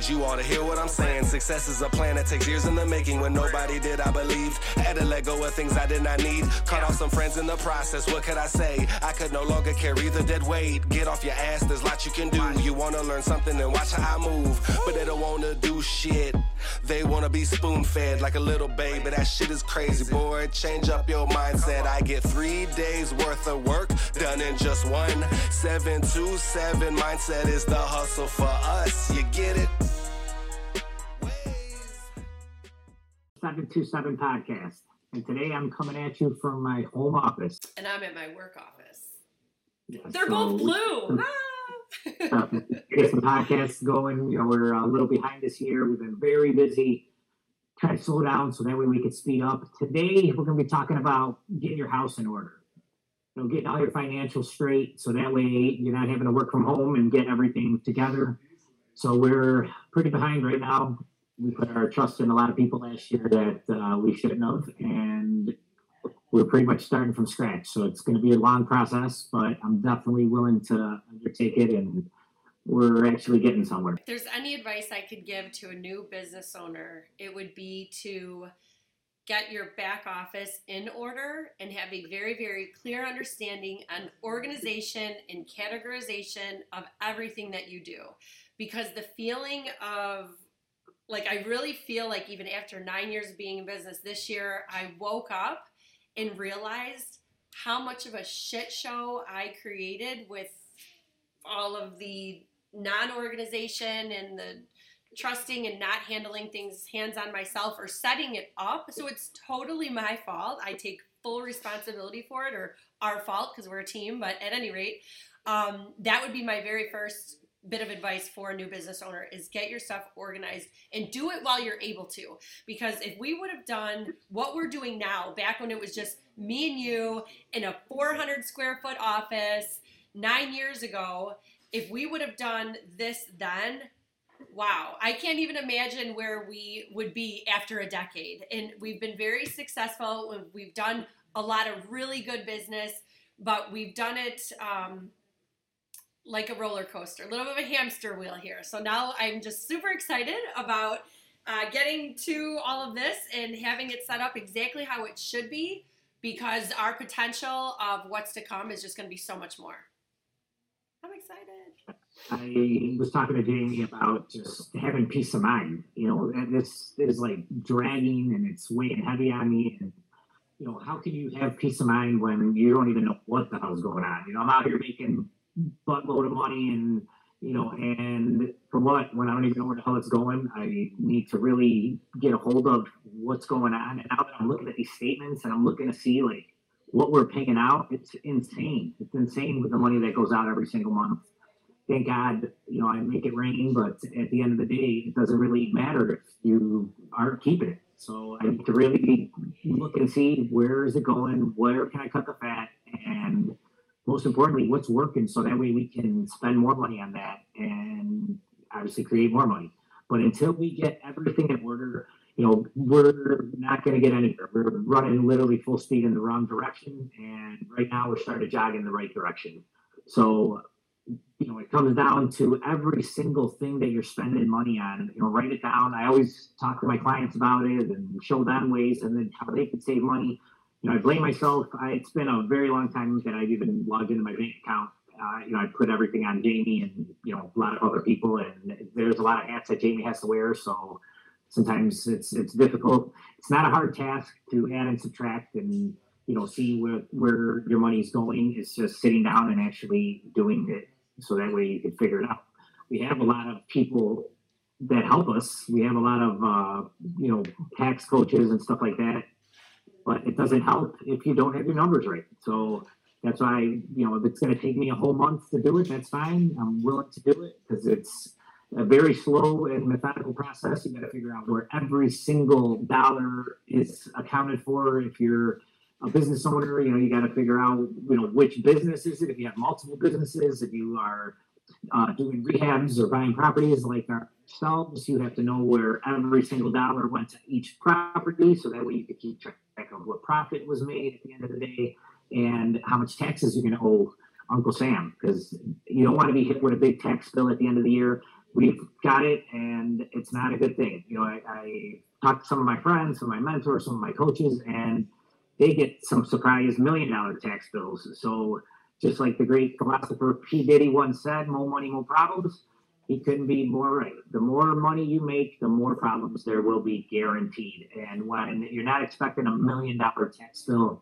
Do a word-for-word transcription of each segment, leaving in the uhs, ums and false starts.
Did you all to hear what I'm saying? Success is a plan that takes years in the making. When nobody did, I believed. Had to let go of things I did not need. Cut off some friends in the process. What could I say? I could no longer carry the dead weight. Get off your ass, there's lots you can do. You wanna learn something and watch how I move, but they don't wanna do shit. They wanna be spoon-fed like a little baby. That shit is crazy, boy. Change up your mindset. I get three days worth of work done in just one. seven two seven mindset is the hustle for us. You get it? seven two seven podcast. And today I'm coming at you from my home office. And I'm at my work office. Yeah, They're so both blue. uh, get some podcasts going. You know, we're a little behind this year. We've been very busy. Trying to slow down so that way we can speed up. Today we're going to be talking about getting your house in order. You know, getting all your financials straight so that way you're not having to work from home and get everything together. So we're pretty behind right now. We put our trust in a lot of people last year that uh, we shouldn't have, and we're pretty much starting from scratch. So it's going to be a long process, but I'm definitely willing to undertake it, and we're actually getting somewhere. If there's any advice I could give to a new business owner, it would be to get your back office in order and have a very, very clear understanding and organization and categorization of everything that you do. Because the feeling of, like, I really feel like even after nine years of being in business this year, I woke up and realized how much of a shit show I created with all of the non-organization and the trusting and not handling things hands on myself or setting it up. So it's totally my fault. I take full responsibility for it, or our fault because we're a team. But at any rate, um, that would be my very first bit of advice for a new business owner is get your stuff organized and do it while you're able to. Because if we would have done what we're doing now, back when it was just me and you in a four hundred square foot office nine years ago, if we would have done this then, wow, I can't even imagine where we would be after a decade. And we've been very successful. We've done a lot of really good business, but we've done it um, like a roller coaster, a little bit of a hamster wheel here. So now I'm just super excited about uh, getting to all of this and having it set up exactly how it should be, because our potential of what's to come is just going to be so much more. I'm excited. I was talking to Jamie about just having peace of mind. You know, and this is like dragging and it's weighing heavy on me. And, you know, how can you have peace of mind when you don't even know what the hell's going on? You know, I'm out here making buttload of money and, you know, and for what? When I don't even know where the hell it's going, I need to really get a hold of what's going on. And now that I'm looking at these statements and I'm looking to see, like, what we're paying out, it's insane. It's insane with the money that goes out every single month. Thank God, you know, I make it rain, but at the end of the day, it doesn't really matter if you aren't keeping it. So I need to really look and see where is it going, where can I cut the fat, and most importantly, what's working, so that way we can spend more money on that and obviously create more money. But until we get everything in order, you know, we're not going to get anywhere. We're running literally full speed in the wrong direction, and right now we're starting to jog in the right direction. So, you know, it comes down to every single thing that you're spending money on. You know, write it down. I always talk to my clients about it and show them ways and then how they can save money. You know, I blame myself. I, it's been a very long time that I've even logged into my bank account. Uh, you know, I put everything on Jamie and, you know, a lot of other people, and there's a lot of hats that Jamie has to wear. So sometimes it's it's difficult. It's not a hard task to add and subtract and, you know, see where, where your money's going. It's just sitting down and actually doing it, so that way you can figure it out. We have a lot of people that help us. We have a lot of, uh, you know, tax coaches and stuff like that, but it doesn't help if you don't have your numbers right. So that's why, you know, if it's going to take me a whole month to do it, that's fine. I'm willing to do it because it's a very slow and methodical process. You got to figure out where every single dollar is accounted for. If you're a business owner, you know, you got to figure out, you know, which business is it. If you have multiple businesses, if you are uh, doing rehabs or buying properties like ourselves, you have to know where every single dollar went to each property, so that way you can keep track of what profit was made at the end of the day and how much taxes you're going to owe Uncle Sam, because you don't want to be hit with a big tax bill at the end of the year. we've got it, and it's not a good thing. You know, I, I talked to some of my friends, some of my mentors, some of my coaches, and they get some surprise million dollar tax bills. So just like the great philosopher P. Diddy once said, more money, more problems. He couldn't be more right. The more money you make, the more problems there will be, guaranteed. And when you're not expecting a million dollar tax bill,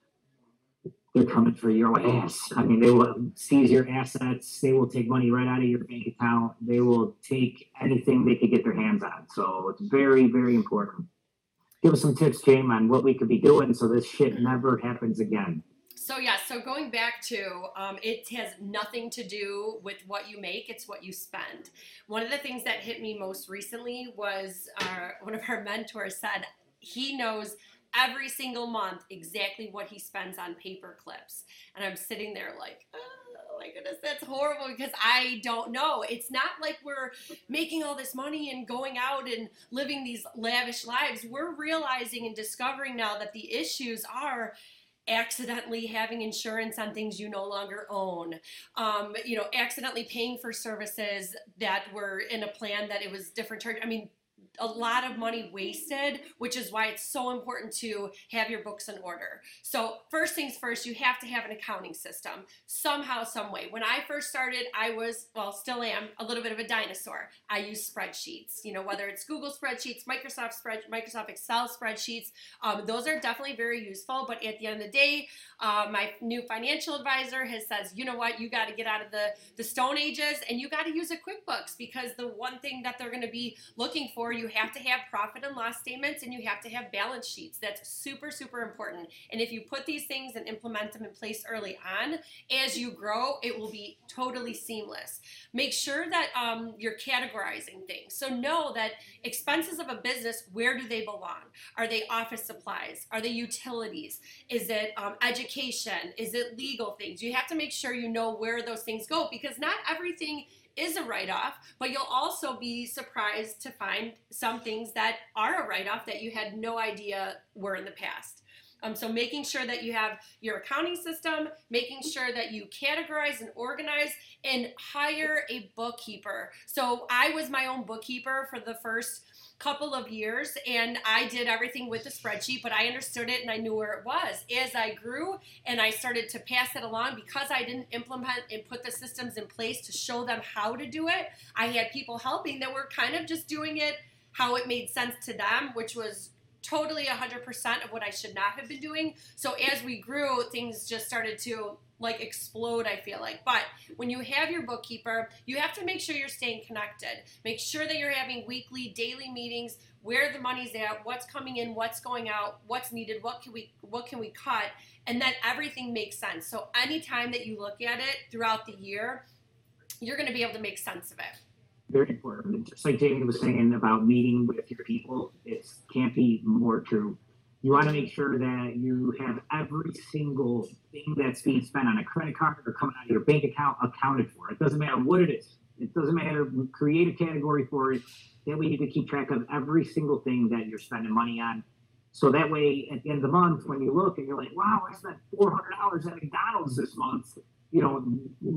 they're coming for your ass. I mean, they will seize your assets. They will take money right out of your bank account. They will take anything they could get their hands on. So it's very, very important. Give us some tips, James, on what we could be doing so this shit never happens again. So yeah, so going back to, um, it has nothing to do with what you make, it's what you spend. One of the things that hit me most recently was our, one of our mentors said he knows every single month exactly what he spends on paper clips. And I'm sitting there like, oh my goodness, that's horrible, because I don't know. It's not like we're making all this money and going out and living these lavish lives. We're realizing and discovering now that the issues are accidentally having insurance on things you no longer own, um, you know, accidentally paying for services that were in a plan that it was different charge. I mean, a lot of money wasted, which is why it's so important to have your books in order. So first things first, you have to have an accounting system somehow, some way. When I first started, I was, well, still am, a little bit of a dinosaur. I use spreadsheets, you know, whether it's Google spreadsheets, Microsoft spread, Microsoft Excel spreadsheets. Um, those are definitely very useful, but at the end of the day, uh, my new financial advisor has says, you know what, you got to get out of the, the Stone Ages and you got to use a QuickBooks, because the one thing that they're going to be looking for, you have to have profit and loss statements and you have to have balance sheets. That's super, super important. And if you put these things and implement them in place early on, as you grow, it will be totally seamless. Make sure that um, you're categorizing things. So know that expenses of a business, where do they belong? Are they office supplies? Are they utilities? Is it um, education? Is it legal things? You have to make sure you know where those things go, because not everything is a write-off, but you'll also be surprised to find some things that are a write-off that you had no idea were in the past. Um, so making sure that you have your accounting system, making sure that you categorize and organize, and hire a bookkeeper. So I was my own bookkeeper for the first couple of years, and I did everything with the spreadsheet, but I understood it and I knew where it was. As I grew and I started to pass it along, because I didn't implement and put the systems in place to show them how to do it, I had people helping that were kind of just doing it how it made sense to them, which was totally one hundred percent of what I should not have been doing. So as we grew, things just started to like explode, I feel like. But when you have your bookkeeper, you have to make sure you're staying connected. Make sure that you're having weekly, daily meetings, where the money's at, what's coming in, what's going out, what's needed, what can we what can we cut, and then everything makes sense. So anytime that you look at it throughout the year, you're going to be able to make sense of it. Very important. Just like Jamie was saying about meeting with your people, it can't be more true. You want to make sure that you have every single thing that's being spent on a credit card or coming out of your bank account accounted for. It doesn't matter what it is. It doesn't matter. Create a category for it. That way you can keep track of every single thing that you're spending money on. So that way, at the end of the month, when you look and you're like, wow, I spent four hundred dollars at McDonald's this month, you know,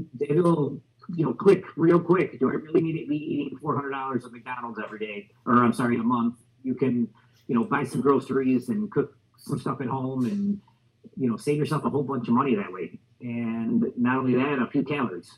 it'll, you know, click real quick. Do I really need to be eating four hundred dollars at McDonald's every day? Or I'm sorry, a month. You can, you know, buy some groceries and cook some stuff at home and, you know, save yourself a whole bunch of money that way. And not only that, a few calories.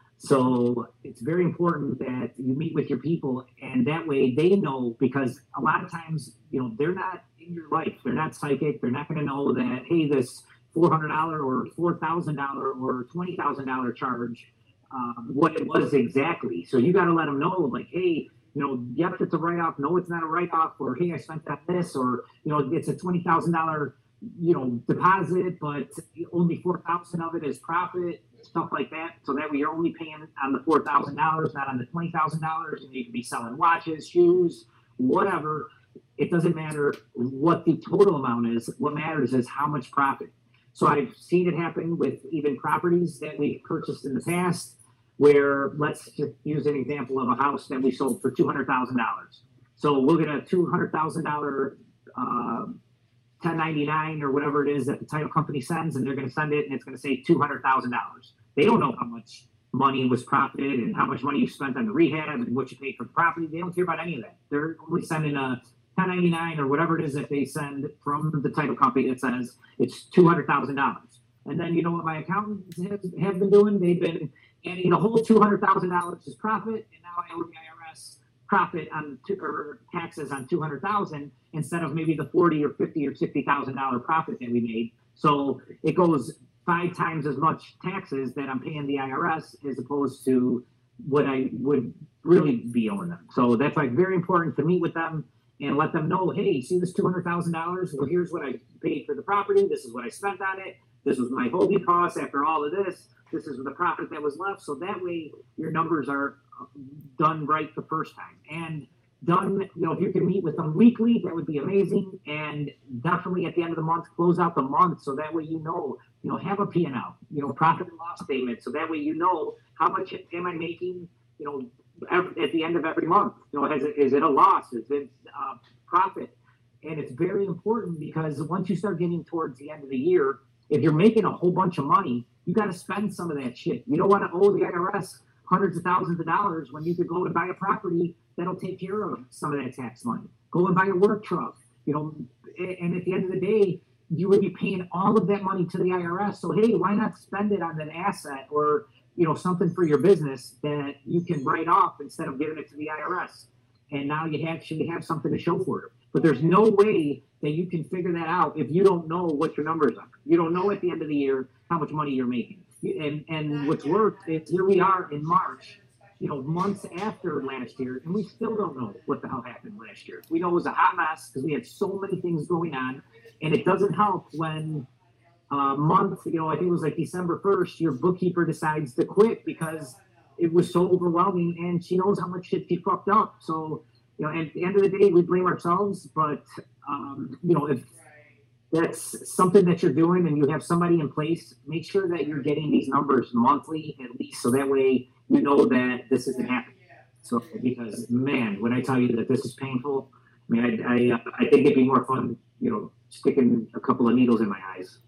So it's very important that you meet with your people, and that way they know, because a lot of times, you know, they're not in your life. They're not psychic. They're not going to know that, hey, this four hundred dollars or four thousand dollars or twenty thousand dollars charge, um, what it was exactly. So you got to let them know, like, hey, you know, yep, it's a write-off. No, it's not a write-off. Or, hey, I spent that this, or, you know, it's a twenty thousand dollars, you know, deposit, but only four thousand dollars of it is profit, stuff like that. So that way you're only paying on the four thousand dollars, not on the twenty thousand dollars. And you can be selling watches, shoes, whatever. It doesn't matter what the total amount is. What matters is how much profit. So I've seen it happen with even properties that we purchased in the past, where, let's just use an example of a house that we sold for two hundred thousand dollars. So we'll get a two hundred thousand dollars uh, ten ninety-nine or whatever it is that the title company sends, and they're going to send it, and it's going to say two hundred thousand dollars. They don't know how much money was profited and how much money you spent on the rehab and what you paid for the property. They don't care about any of that. They're only sending a ten ninety-nine or whatever it is that they send from the title company that says it's two hundred thousand dollars. And then you know what my accountants have, have been doing? They've been adding a whole two hundred thousand dollars as profit, and now I owe the I R S profit on two, or taxes on two hundred thousand dollars instead of maybe the forty or fifty or sixty thousand dollars profit that we made. So it goes five times as much taxes that I'm paying the I R S as opposed to what I would really be owing them. So that's like very important to meet with them and let them know, hey, see this two hundred thousand dollars? Well, here's what I paid for the property. This is what I spent on it. This was my holding costs after all of this. This is the profit that was left. So that way your numbers are done right the first time. And done, you know, if you can meet with them weekly, that would be amazing. And definitely at the end of the month, close out the month. So that way, you know, you know, have a P and L, you know, profit and loss statement. So that way, you know, how much am I making, you know, every, at the end of every month, you know, is it, is it a loss? Is it uh, profit? And it's very important because once you start getting towards the end of the year, if you're making a whole bunch of money, you got to spend some of that shit. You don't want to owe the I R S hundreds of thousands of dollars when you could go and buy a property that'll take care of some of that tax money. Go and buy a work truck, you know, and at the end of the day, you would be paying all of that money to the I R S. So, hey, why not spend it on an asset or, you know, something for your business that you can write off instead of giving it to the I R S? And now you actually have something to show for it. But there's no way that you can figure that out if you don't know what your numbers are. You don't know at the end of the year how much money you're making. And and what's worse is here we are in March, you know, months after last year, and we still don't know what the hell happened last year. We know it was a hot mess because we had so many things going on, and it doesn't help when a month, you know, I think it was like December first, your bookkeeper decides to quit because it was so overwhelming, and she knows how much shit she fucked up. So, you know, at the end of the day, we blame ourselves, but, um, you know, if that's something that you're doing and you have somebody in place, make sure that you're getting these numbers monthly at least, so that way you know that this isn't happening. So, because, man, when I tell you that this is painful, I mean, I, I, I think it'd be more fun, you know, sticking a couple of needles in my eyes.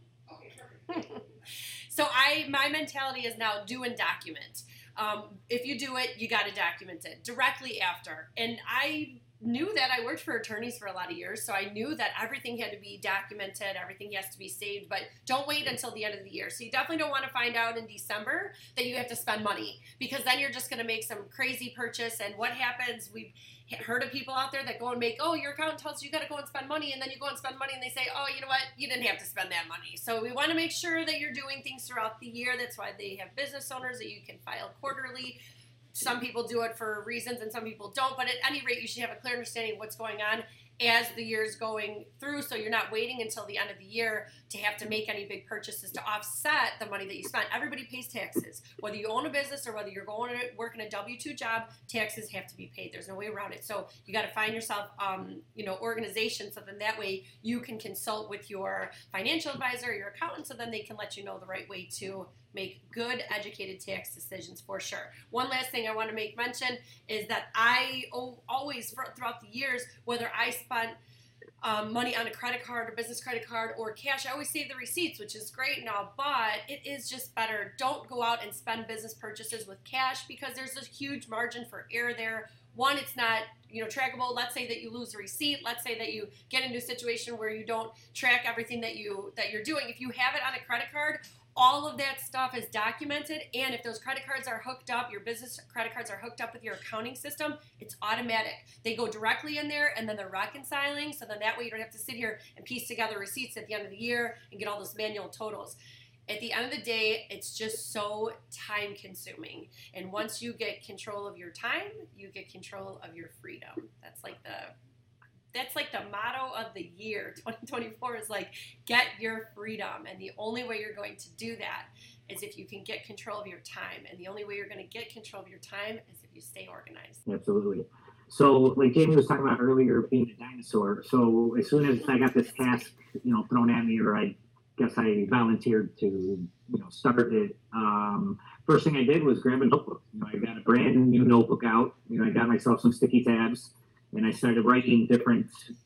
So I, my mentality is now do and document. Um, if you do it, you got to document it directly after. And I knew that. I worked for attorneys for a lot of years, so I knew that everything had to be documented, everything has to be saved, but don't wait until the end of the year. So you definitely don't want to find out in December that you have to spend money, because then you're just going to make some crazy purchase. And what happens, we've heard of people out there that go and make, oh, your accountant tells you you got to go and spend money, and then you go and spend money and they say, oh, you know what, you didn't have to spend that money. So we want to make sure that you're doing things throughout the year. That's why they have business owners that you can file quarterly. Some people do it for reasons and some people don't, but at any rate, you should have a clear understanding of what's going on as the year's going through, so you're not waiting until the end of the year to have to make any big purchases to offset the money that you spent. Everybody pays taxes. Whether you own a business or whether you're going to work in a W two job, taxes have to be paid. There's no way around it. So you got to find yourself, um, you know, organization, so then that way you can consult with your financial advisor or your accountant, so then they can let you know the right way to make good, educated tax decisions for sure. One last thing I want to make mention is that I always, throughout the years, whether I spent um, money on a credit card, a business credit card, or cash, I always save the receipts, which is great now, but it is just better. Don't go out and spend business purchases with cash, because there's a huge margin for error there. One, it's not, you know, trackable. Let's say that you lose a receipt. Let's say that you get into a situation where you don't track everything that you that you're doing. If you have it on a credit card, all of that stuff is documented, and if those credit cards are hooked up, your business credit cards are hooked up with your accounting system, it's automatic. They go directly in there, and then they're reconciling, so then that way you don't have to sit here and piece together receipts at the end of the year and get all those manual totals. At the end of the day, it's just so time consuming, and once you get control of your time, you get control of your freedom. That's like the That's like the motto of the year. twenty twenty-four is like, get your freedom. And the only way you're going to do that is if you can get control of your time. And the only way you're going to get control of your time is if you stay organized. Absolutely. So like Jamie was talking about earlier, being a dinosaur. So as soon as I got this task, you know, thrown at me, or I guess I volunteered to, you know, start it, um, first thing I did was grab a notebook. You know, I got a brand new notebook out. You know, I got myself some sticky tabs. And I started writing different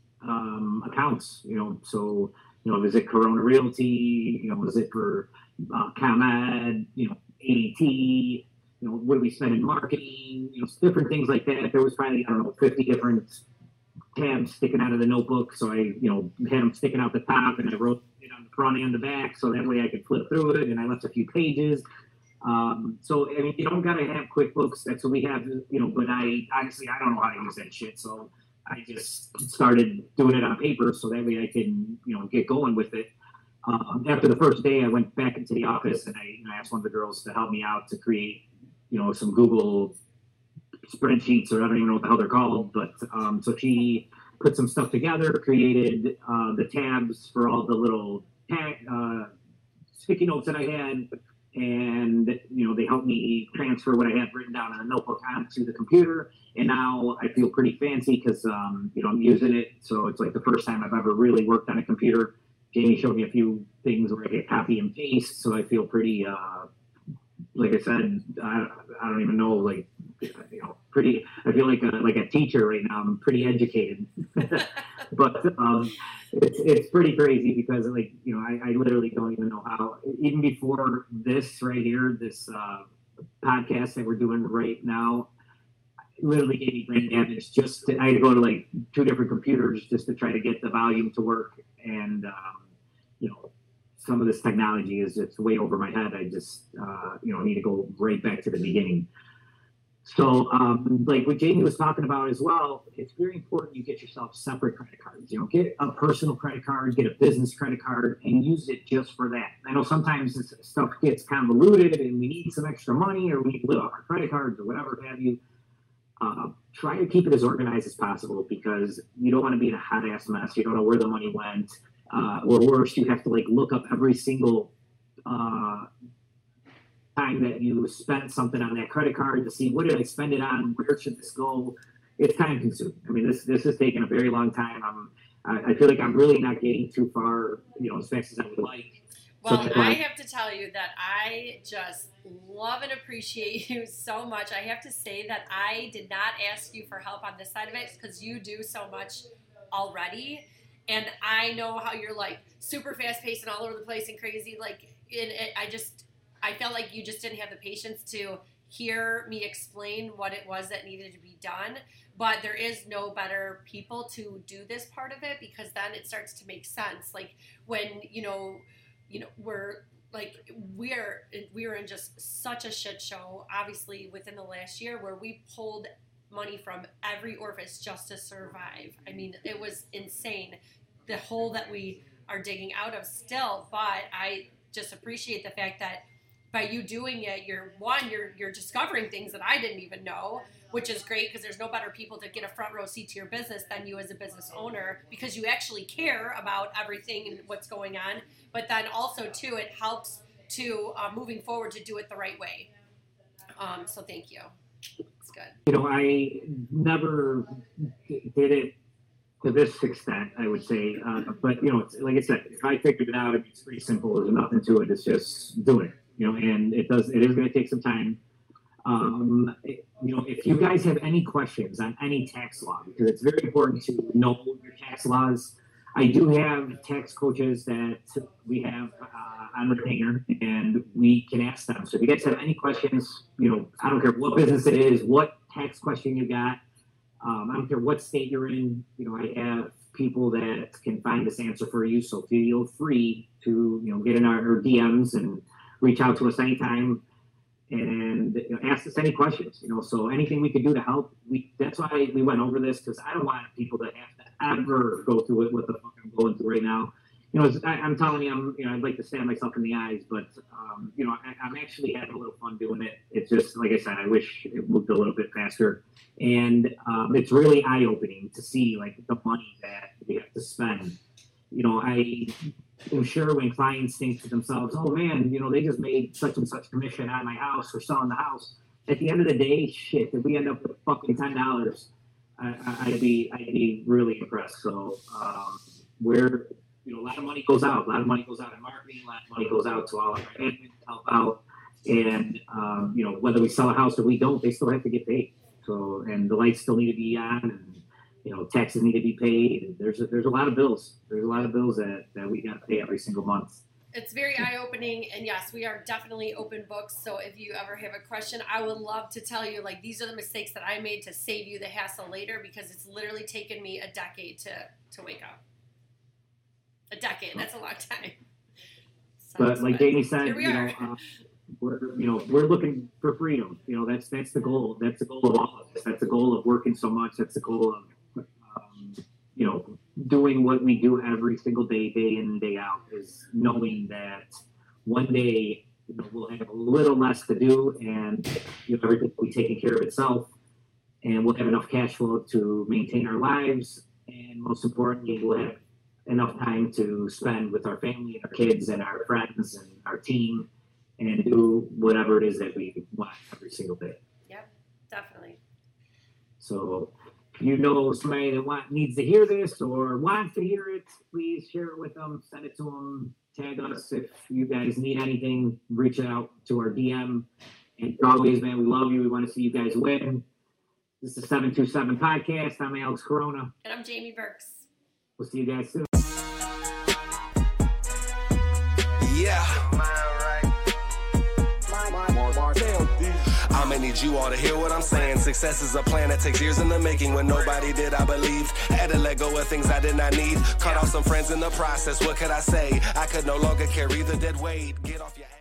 um, accounts, you know, so, you know, was it Corona Realty, you know, was it for uh, ComEd, you know, A D T, you know, what do we spend in marketing, you know, different things like that. There was probably, I don't know, fifty different tabs sticking out of the notebook. So I, you know, had them sticking out the top, and I wrote it on the front and the back, so that way I could flip through it, and I left a few pages. Um, so, I mean, you don't got to have QuickBooks. That's what we have, you know, but I, honestly, I don't know how to use that shit. So I just started doing it on paper so that way I can, you know, get going with it. Um, after the first day, I went back into the office and I, you know, asked one of the girls to help me out to create, you know, some Google spreadsheets, or I don't even know what the hell they're called. But um, so she put some stuff together, created uh, the tabs for all the little tag, uh, sticky notes that I had. And, you know, they helped me transfer what I had written down in a notebook onto the computer. And now I feel pretty fancy because, um, you know, I'm using it. So it's like the first time I've ever really worked on a computer. Jamie showed me a few things where I get copy and paste. So I feel pretty, uh, like I said, I, I don't even know, like, you know, pretty, I feel like a, like a teacher right now. I'm pretty educated. But um, it's, it's pretty crazy because, like, you know, I, I literally don't even know how, even before this right here, this uh, podcast that we're doing right now, literally gave me brain damage. Just to, I had to go to like two different computers just to try to get the volume to work. And, um, you know, some of this technology is just way over my head. I just, uh, you know, need to go right back to the beginning. So, um, like what Jamie was talking about as well, it's very important you get yourself separate credit cards. You know, get a personal credit card, get a business credit card, and use it just for that. I know sometimes this stuff gets convoluted and we need some extra money, or we need to live off our credit cards or whatever have you. Uh, try to keep it as organized as possible because you don't want to be in a hot ass mess. You don't know where the money went, uh, or worse, you have to like look up every single uh, time that you spent something on that credit card to see what did I spend it on, where should this go. It's time consuming. I mean, this this has taken a very long time. I'm I, I feel like I'm really not getting too far, you know, as fast as I would like. Well, so I have to tell you that I just love and appreciate you so much. I have to say that I did not ask you for help on this side of it because you do so much already. And I know how you're like super fast paced and all over the place and crazy. Like, it, it, I just, I felt like you just didn't have the patience to hear me explain what it was that needed to be done. But there is no better people to do this part of it because then it starts to make sense. Like when, you know, you know, we're like, we're, we're in just such a shit show, obviously, within the last year where we pulled money from every orifice just to survive. I mean, it was insane, the hole that we are digging out of still. But I just appreciate the fact that by you doing it, you're, one, you're, you're discovering things that I didn't even know, which is great because there's no better people to get a front row seat to your business than you as a business owner because you actually care about everything and what's going on. But then also, too, it helps to, uh, moving forward, to do it the right way. Um, so thank you. It's good. You know, I never did it to this extent, I would say. Uh, but, you know, it's, like I said, if I figured it out, it's pretty simple. There's nothing to it. It's just doing it, you know, and it does. It is going to take some time. Um, you know, if you guys have any questions on any tax law, because it's very important to know your tax laws. I do have tax coaches that we have uh, on retainer, and we can ask them. So if you guys have any questions, you know, I don't care what business it is, what tax question you got, um, I don't care what state you're in, you know, I have people that can find this answer for you. So feel free to, you know, get in our D Ms and reach out to us anytime. And you know, ask us any questions, you know, so anything we can do to help. We That's why we went over this, because I don't want people to have to ever go through it, what the fuck I'm going through right now. You know, I, I'm telling you, I'm, you know, I'd like to stab myself in the eyes, but, um, you know, I, I'm actually having a little fun doing it. It's just, like I said, I wish it moved a little bit faster. And um, it's really eye-opening to see, like, the money that we have to spend. You know, I... I'm sure when clients think to themselves, oh man, you know, they just made such and such commission on my house for selling the house. At the end of the day, shit, if we end up with fucking ten dollars, I, I'd be, I'd be really impressed. So, um, we're, you know, a lot of money goes out, a lot of money goes out in marketing, a lot of money goes out to all of our admin to help out. And, um, you know, whether we sell a house or we don't, they still have to get paid. So, and the lights still need to be on, and, you know, taxes need to be paid. There's a, there's a lot of bills. There's a lot of bills that, that we got to pay every single month. it's very eye-opening, and yes, we are definitely open books. So if you ever have a question, I would love to tell you, like, these are the mistakes that I made to save you the hassle later, because it's literally taken me a decade to, to wake up. A decade, that's a long time. So, but like Jamie said, here we you are. know, uh, we're you know we're looking for freedom. You know, that's that's the goal. That's the goal of all of us. That's the goal of working so much. That's the goal of um, you know doing what we do every single day, day in and day out. Is knowing that one day you know, we'll have a little less to do, and you know everything will be taking care of itself, and we'll have enough cash flow to maintain our lives, and most importantly, we'll have enough time to spend with our family and our kids and our friends and our team, and do whatever it is that we want every single day. Yep, definitely. So if you know somebody that want, needs to hear this or wants to hear it, please share it with them, send it to them, tag us. If you guys need anything, reach out to our D M. And always, man, we love you. We want to see you guys win. This is seven two seven Podcast. I'm Alex Corona. And I'm Jamie Burks. We'll see you guys soon. Yeah. I'ma need you all to hear what I'm saying. Success is a plan that takes years in the making. When nobody did, I believe. Had to let go of things I did not need. Cut off some friends in the process. What could I say? I could no longer carry the dead weight. Get off your ass.